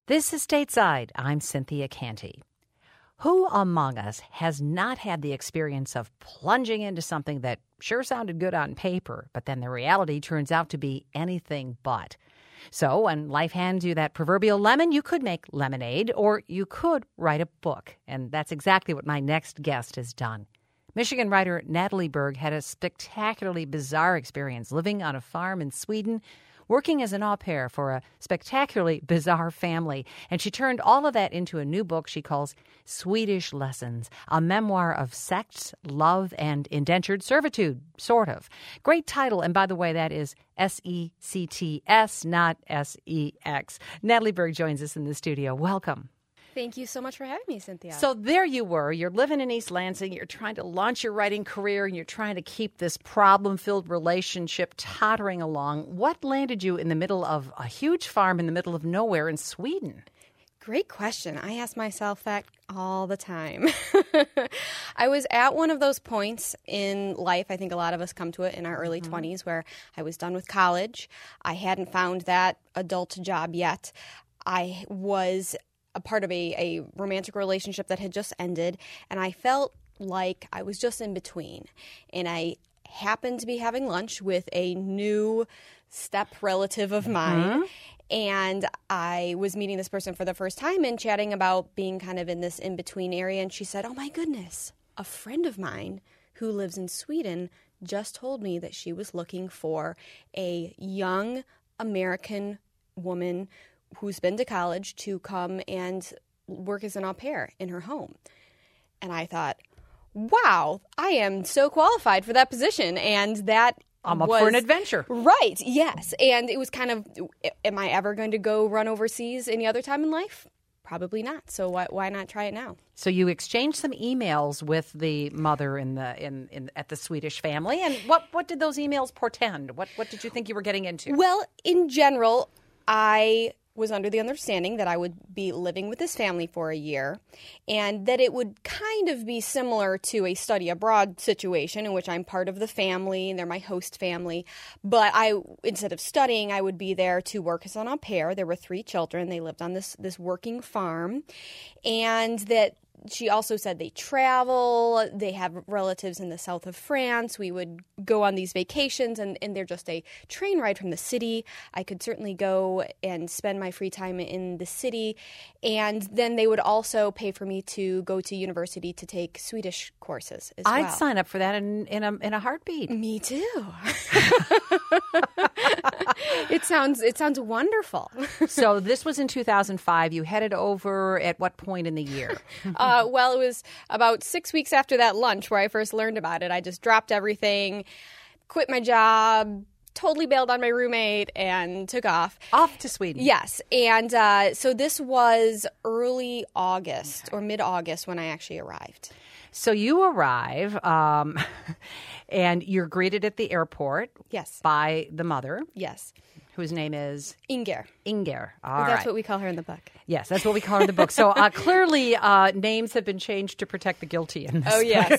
This is Stateside. I'm Cynthia Canty. Who among us has not had the experience of plunging into something that sure sounded good on paper, but then the reality turns out to be anything but? So when life hands you that proverbial lemon, you could make lemonade, or you could write a book. And that's exactly what my next guest has done. Michigan writer Natalie Berg had a spectacularly bizarre experience living on a farm in Sweden, working as an au pair for a spectacularly bizarre family. And she turned all of that into a new book she calls Swedish Lessons, a memoir of sex, love, and indentured servitude, sort of. Great title. And by the way, that is S-E-C-T-S, not S-E-X. Natalie Berg joins us in the studio. Welcome. Thank you so much for having me, Cynthia. So there you were. You're living in East Lansing. You're trying to launch your writing career, and you're trying to keep this problem-filled relationship tottering along. What landed you in the middle of a huge farm in the middle of nowhere in Sweden? Great question. I ask myself that all the time. I was at one of those points in life, I think a lot of us come to it in our early 20s, where I was done with college. I hadn't found that adult job yet. I was a part of a romantic relationship that had just ended, and I felt like I was just in between. And I happened to be having lunch with a new step relative of mine, and I was meeting this person for the first time and chatting about being kind of in this in-between area, and she said, "Oh my goodness, a friend of mine who lives in Sweden just told me that she was looking for a young American woman who's been to college to come and work as an au pair in her home." And I thought, wow, I am so qualified for that position. And that I'm up for an adventure. Right, yes. And it was kind of, am I ever going to go run overseas any other time in life? Probably not. So why not try it now? So you exchanged some emails with the mother at the Swedish family. And what did those emails portend? What did you think you were getting into? Well, in general, I was under the understanding that I would be living with this family for a year, and that it would kind of be similar to a study abroad situation in which I'm part of the family and they're my host family. But instead of studying, I would be there to work as an au pair. There were 3 children. They lived on this working farm, and that she also said they travel, they have relatives in the south of France. We would go on these vacations, and they're just a train ride from the city. I could certainly go and spend my free time in the city. And then they would also pay for me to go to university to take Swedish courses as well. I'd sign up for that in a heartbeat. Me too. It sounds wonderful. So this was in 2005. You headed over at what point in the year? Well, it was about 6 weeks after that lunch where I first learned about it. I just dropped everything, quit my job, totally bailed on my roommate, and took off. Off to Sweden. Yes. And so this was early August or mid-August when I actually arrived. So you arrive, and you're greeted at the airport. Yes. By the mother. Yes. Whose name is? Inger. Inger. That's what we call her in the book. Yes, that's what we call her in the book. So clearly names have been changed to protect the guilty in this. Oh, yes.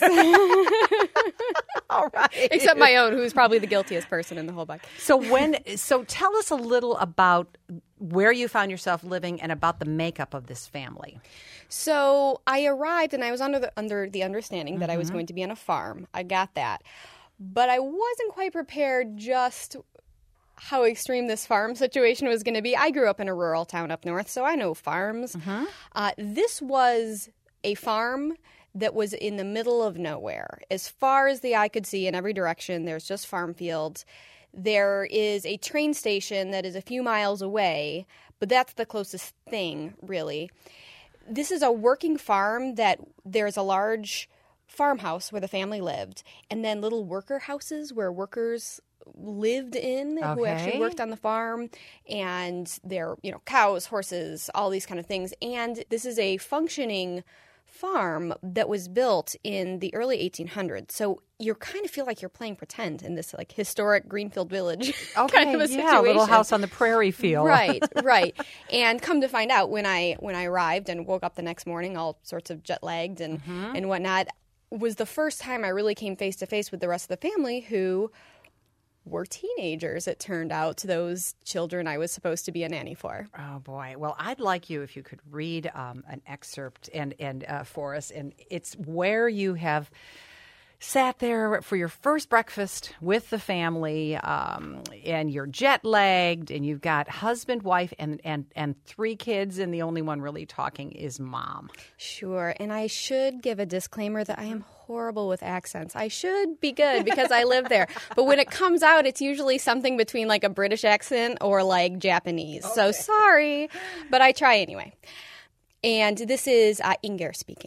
All right. Except my own, who's probably the guiltiest person in the whole book. So tell us a little about where you found yourself living and about the makeup of this family. So I arrived, and I was under the understanding that I was going to be on a farm. I got that. But I wasn't quite prepared just how extreme this farm situation was going to be. I grew up in a rural town up north, so I know farms. This was a farm that was in the middle of nowhere. As far as the eye could see in every direction, there's just farm fields. There is a train station that is a few miles away, but that's the closest thing, really. This is a working farm that there's a large farmhouse where the family lived, and then little worker houses where workers lived in who actually worked on the farm, and they're, cows, horses, all these kind of things. And this is a functioning farm that was built in the early 1800s. So you kind of feel like you're playing pretend in this historic Greenfield Village kind of a situation. Yeah, a little house on the prairie feel. Right. And come to find out, when I arrived and woke up the next morning, all sorts of jet lagged and whatnot, was the first time I really came face to face with the rest of the family, who were teenagers, it turned out, those children I was supposed to be a nanny for. Oh, boy. Well, I'd like you, if you could read an excerpt and for us. And it's where you have sat there for your first breakfast with the family, and you're jet-lagged, and you've got husband, wife, and 3 kids, and the only one really talking is mom. Sure, and I should give a disclaimer that I am horrible with accents. I should be good because I live there. But when it comes out, it's usually something between like a British accent or like Japanese. Okay. So sorry, but I try anyway. And this is Inger speaking.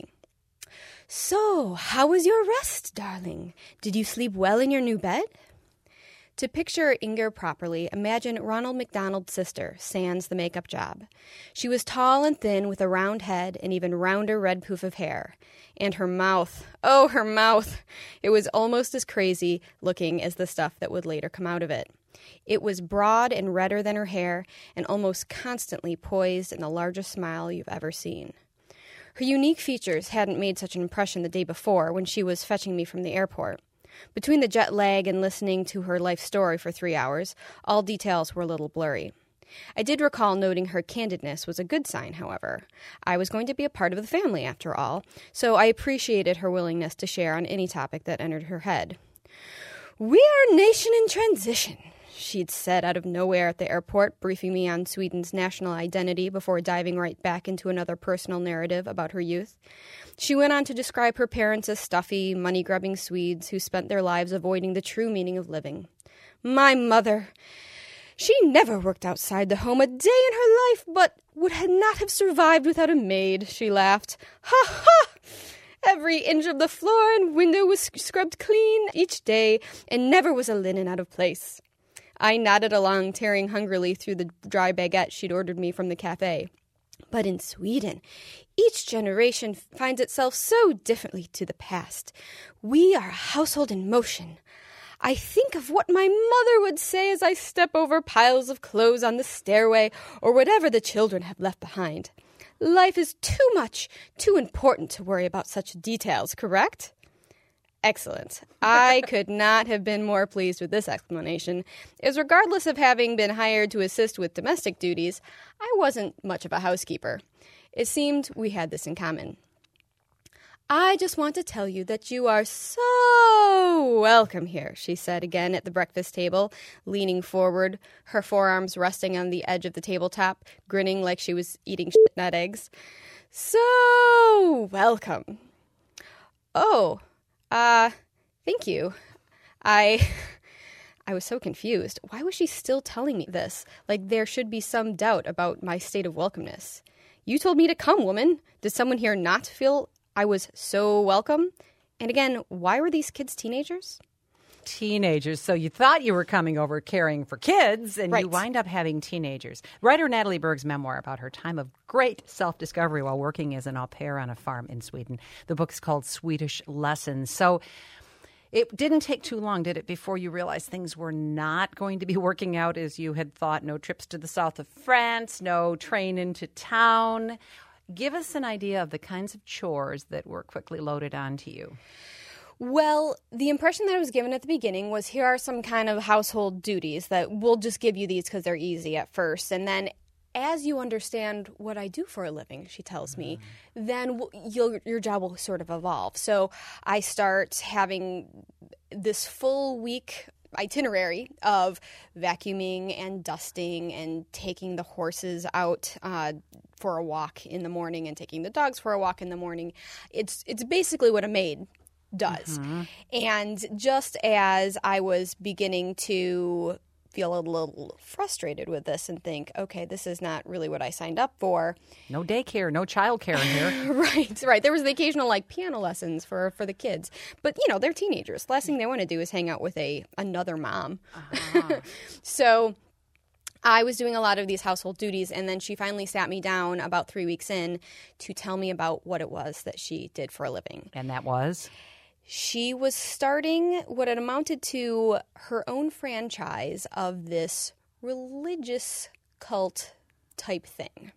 So, how was your rest, darling? Did you sleep well in your new bed? To picture Inger properly, imagine Ronald McDonald's sister, sans the makeup job. She was tall and thin with a round head and even rounder red poof of hair. And her mouth, oh, her mouth! It was almost as crazy looking as the stuff that would later come out of it. It was broad and redder than her hair and almost constantly poised in the largest smile you've ever seen. Her unique features hadn't made such an impression the day before when she was fetching me from the airport. Between the jet lag and listening to her life story for 3 hours, all details were a little blurry. I did recall noting her candidness was a good sign, however. I was going to be a part of the family, after all, so I appreciated her willingness to share on any topic that entered her head. "We are a nation in transition," she'd said out of nowhere at the airport, briefing me on Sweden's national identity before diving right back into another personal narrative about her youth. She went on to describe her parents as stuffy, money-grubbing Swedes who spent their lives avoiding the true meaning of living. "My mother, she never worked outside the home a day in her life, but would not have survived without a maid," she laughed. "Ha ha! Every inch of the floor and window was scrubbed clean each day, and never was a linen out of place." I nodded along, tearing hungrily through the dry baguette she'd ordered me from the cafe. "But in Sweden, each generation finds itself so differently to the past. We are a household in motion. I think of what my mother would say as I step over piles of clothes on the stairway or whatever the children have left behind. Life is too much, too important to worry about such details, correct?" Excellent. I could not have been more pleased with this explanation, as regardless of having been hired to assist with domestic duties, I wasn't much of a housekeeper. It seemed we had this in common. "I just want to tell you that you are so welcome here," she said again at the breakfast table, leaning forward, her forearms resting on the edge of the tabletop, grinning like she was eating nut eggs. "So welcome." "Oh, thank you." I was so confused. Why was she still telling me this? Like there should be some doubt about my state of welcomeness. "You told me to come, woman. Did someone here not feel I was so welcome?" And again, why were these kids teenagers? Teenagers. So you thought you were coming over caring for kids, and right. You wind up having teenagers. Writer Natalie Berg's memoir about her time of great self-discovery while working as an au pair on a farm in Sweden. The book's called Swedish Lessons. So it didn't take too long, did it, before you realized things were not going to be working out as you had thought? No trips to the south of France, no train into town. Give us an idea of the kinds of chores that were quickly loaded onto you. Well, the impression that I was given at the beginning was here are some kind of household duties that we'll just give you these because they're easy at first. And then as you understand what I do for a living, she tells me, then your job will sort of evolve. So I start having this full week itinerary of vacuuming and dusting and taking the horses out for a walk in the morning and taking the dogs for a walk in the morning. It's basically what a maid does. Mm-hmm. And just as I was beginning to feel a little frustrated with this and think, okay, this is not really what I signed up for. No daycare, no childcare in here. Right. There was the occasional piano lessons for the kids. But, they're teenagers. The last thing they want to do is hang out with another mom. Uh-huh. So I was doing a lot of these household duties, and then she finally sat me down about 3 weeks in to tell me about what it was that she did for a living. And that was? She was starting what had amounted to her own franchise of this religious cult type thing.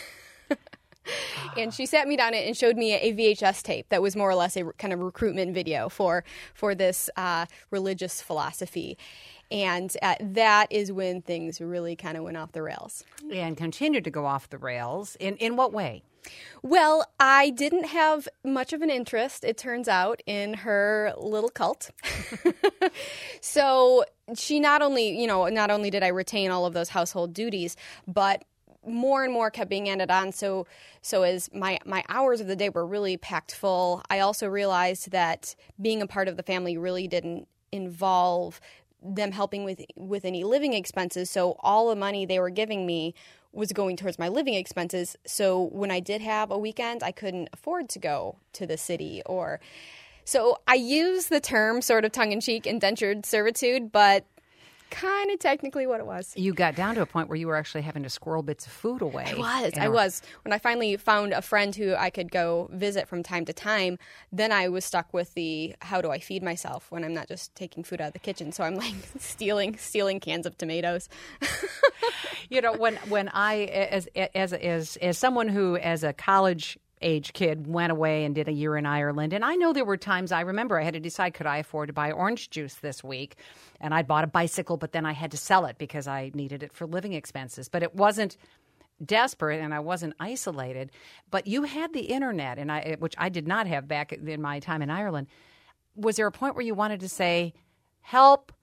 And she sat me down and showed me a VHS tape that was more or less a kind of recruitment video for this religious philosophy. And that is when things really kind of went off the rails. And continued to go off the rails. In what way? Well, I didn't have much of an interest, it turns out, in her little cult. So she not only did I retain all of those household duties, but more and more kept being added on. So as my hours of the day were really packed full, I also realized that being a part of the family really didn't involve them helping with any living expenses. So all the money they were giving me was going towards my living expenses. So when I did have a weekend, I couldn't afford to go to the city. So I use the term sort of tongue-in-cheek indentured servitude, but kind of technically what it was. You got down to a point where you were actually having to squirrel bits of food away. I was. When I finally found a friend who I could go visit from time to time, then I was stuck with the how do I feed myself when I'm not just taking food out of the kitchen. So I'm like stealing cans of tomatoes. When I as someone who as a college age kid went away and did a year in Ireland. And I know there were times I remember I had to decide, could I afford to buy orange juice this week? And I'd bought a bicycle, but then I had to sell it because I needed it for living expenses. But it wasn't desperate and I wasn't isolated. But you had the internet, which I did not have back in my time in Ireland. Was there a point where you wanted to say, help?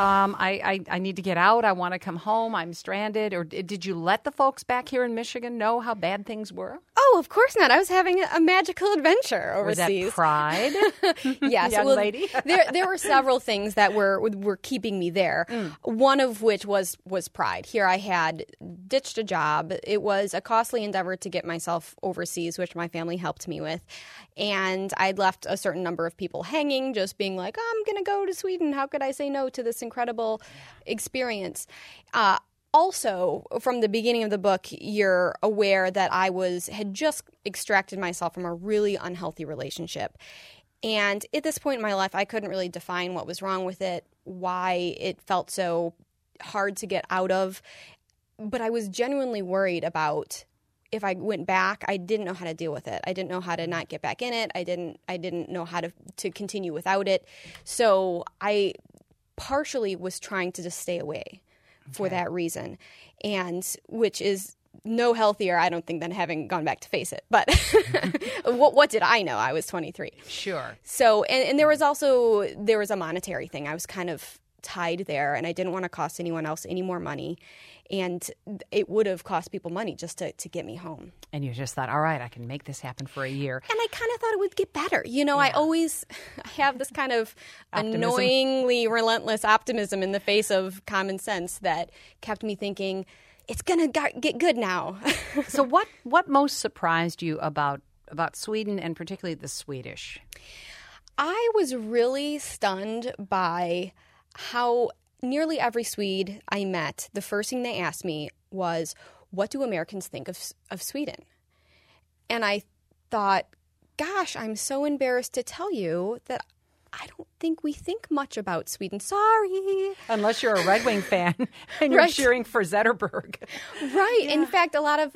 I need to get out. I want to come home. I'm stranded. Or did you let the folks back here in Michigan know how bad things were? Oh, of course not. I was having a magical adventure overseas. Was that pride? Yes, young lady. there were several things that were keeping me there. One of which was pride. Here I had ditched a job. It was a costly endeavor to get myself overseas, which my family helped me with. And I'd left a certain number of people hanging, just being like, I'm going to go to Sweden. How could I say no to this incredible experience? Also, from the beginning of the book, you're aware that I had just extracted myself from a really unhealthy relationship. And at this point in my life, I couldn't really define what was wrong with it, why it felt so hard to get out of. But I was genuinely worried about if I went back, I didn't know how to deal with it. I didn't know how to not get back in it. I didn't know how to continue without it. So I partially was trying to just stay away for that reason, and which is no healthier, I don't think, than having gone back to face it. But what did I know? I was 23. Sure. So, and there was a monetary thing. I was kind of tied there, and I didn't want to cost anyone else any more money. And it would have cost people money just to get me home. And you just thought, all right, I can make this happen for a year. And I kind of thought it would get better. I always have this kind of optimism. Annoyingly relentless optimism in the face of common sense that kept me thinking, it's going to get good now. So what most surprised you about Sweden and particularly the Swedish? I was really stunned by how nearly every Swede I met, the first thing they asked me was, what do Americans think of Sweden? And I thought, gosh, I'm so embarrassed to tell you that I don't think we think much about Sweden. Sorry. Unless you're a Red Wing fan and you're cheering for Zetterberg. Right. Yeah. In fact,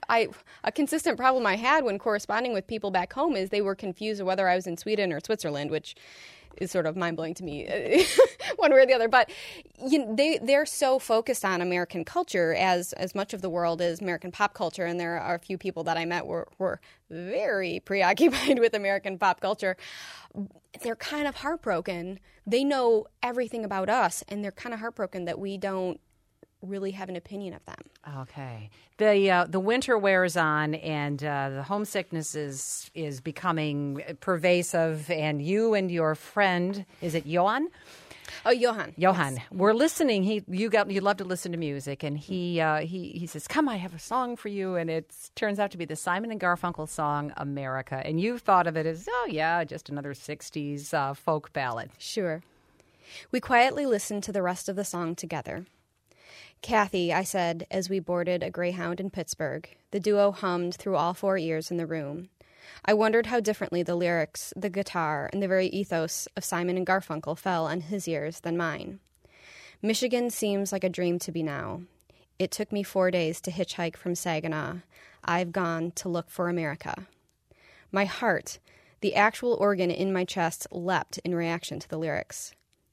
a consistent problem I had when corresponding with people back home is they were confused whether I was in Sweden or Switzerland, which is sort of mind-blowing to me one way or the other. But they're so focused on American culture as much of the world is American pop culture, and there are a few people that I met were very preoccupied with American pop culture. They're kind of heartbroken. They know everything about us, and they're kind of heartbroken that we don't really have an opinion of them. Okay. The winter wears on, and the homesickness is becoming pervasive. And you and your friend, is it Johan? Oh, Johan. Johan. Yes. We're listening. You love to listen to music, and he says, "Come, I have a song for you," and it turns out to be the Simon and Garfunkel song "America." And you thought of it as, oh yeah, just another '60s folk ballad. Sure. We quietly listened to the rest of the song together. Kathy, I said, as we boarded a Greyhound in Pittsburgh. The duo hummed through all four ears in the room. I wondered how differently the lyrics, the guitar, and the very ethos of Simon and Garfunkel fell on his ears than mine. Michigan seems like a dream to be now. It took me 4 days to hitchhike from Saginaw. I've gone to look for America. My heart, the actual organ in my chest, leapt in reaction to the lyrics.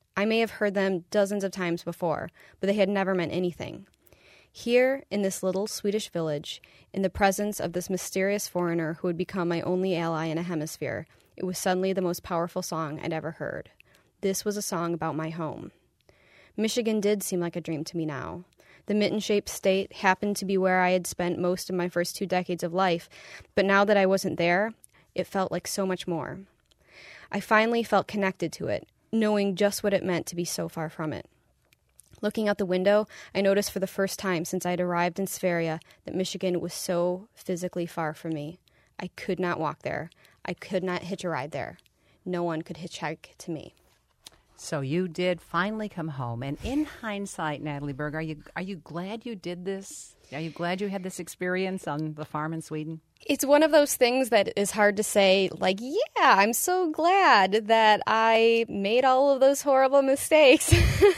I may have heard them dozens of times before, but they had never meant anything. Here, in this little Swedish village, in the presence of this mysterious foreigner who would become my only ally in a hemisphere, it was suddenly the most powerful song I'd ever heard. This was a song about my home. Michigan did seem like a dream to me now. The mitten-shaped state happened to be where I had spent most of my first 2 decades of life, but now that I wasn't there, it felt like so much more. I finally felt connected to it, knowing just what it meant to be so far from it. Looking out the window, I noticed for the first time since I'd arrived in Sverige that Michigan was so physically far from me. I could not walk there. I could not hitch a ride there. No one could hitchhike to me. So you did finally come home. And in hindsight, Natalie Berg, are you glad you did this? Are you glad you had this experience on the farm in Sweden? It's one of those things that is hard to say, like, yeah, I'm so glad that I made all of those horrible mistakes.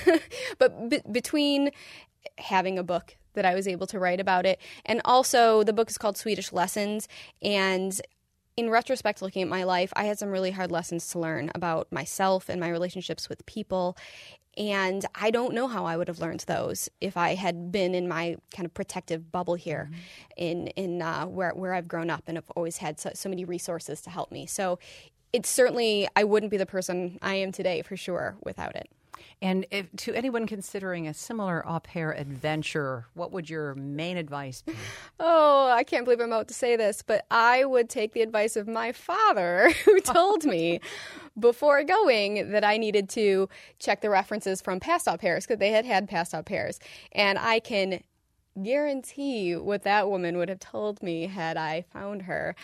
But between having a book that I was able to write about it, and also the book is called Swedish Lessons, and in retrospect, looking at my life, I had some really hard lessons to learn about myself and my relationships with people. And I don't know how I would have learned those if I had been in my kind of protective bubble here, in where I've grown up and have always had so many resources to help me. So it's certainly, I wouldn't be the person I am today for sure without it. And to anyone considering a similar au pair adventure, what would your main advice be? Oh, I can't believe I'm about to say this, but I would take the advice of my father, who told me before going that I needed to check the references from past au pairs, because they had past au pairs. And I can guarantee what that woman would have told me had I found her.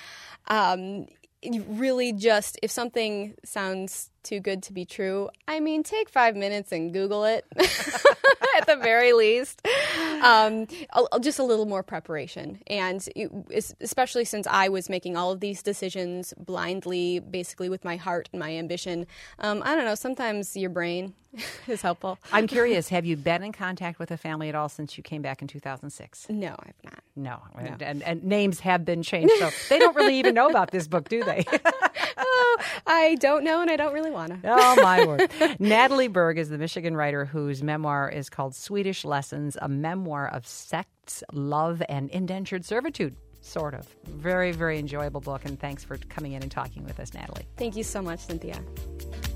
Really just, if something sounds too good to be true, I mean, take 5 minutes and Google it at the very least. Just a little more preparation. And especially since I was making all of these decisions blindly, basically with my heart and my ambition, I don't know, sometimes your brain is helpful. I'm curious, have you been in contact with the family at all since you came back in 2006? No, I've not. No. And names have been changed, so they don't really even know about this book, do they? I don't know, and I don't really want to. Oh, my word. Natalie Berg is the Michigan writer whose memoir is called Swedish Lessons, a memoir of sex, love, and indentured servitude, sort of. Very, very enjoyable book, and thanks for coming in and talking with us, Natalie. Thank you so much, Cynthia.